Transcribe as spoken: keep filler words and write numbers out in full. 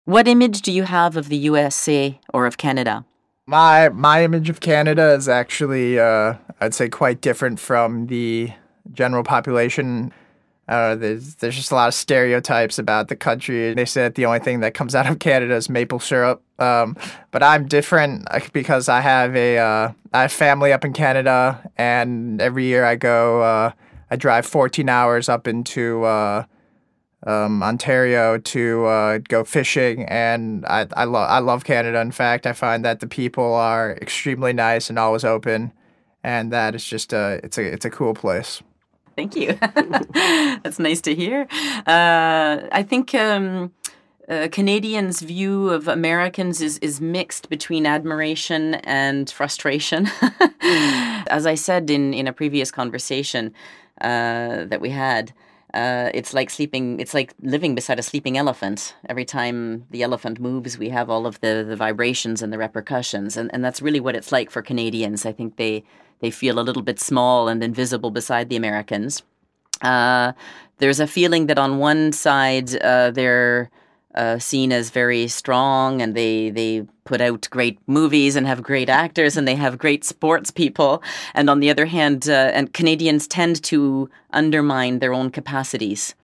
What image do you have of the U S A or of Canada? My my image of Canada is actually, uh, I'd say, quite different from the general population. Uh, there's there's just a lot of stereotypes about the country. They say that the only thing that comes out of Canada is maple syrup. Um, but I'm different uh, because I have a uh, I have family up in Canada, and every year I go. Uh, I drive fourteen hours up into uh, um, Ontario to uh, go fishing, and I I love I love Canada. In fact, I find that the people are extremely nice and always open, and that is just a it's a it's a cool place. Thank you. That's nice to hear. Uh, I think um, uh, Canadians' view of Americans is, is mixed between admiration and frustration. As I said in, in a previous conversation uh, that we had, uh, it's like sleeping, it's like living beside a sleeping elephant. Every time the elephant moves, we have all of the, the vibrations and the repercussions. And, and that's really what it's like for Canadians. I think they They feel a little bit small and invisible beside the Americans. Uh, there's a feeling that on one side uh, they're uh, seen as very strong, and they they put out great movies and have great actors and they have great sports people. And on the other hand, uh, and Canadians tend to undermine their own capacities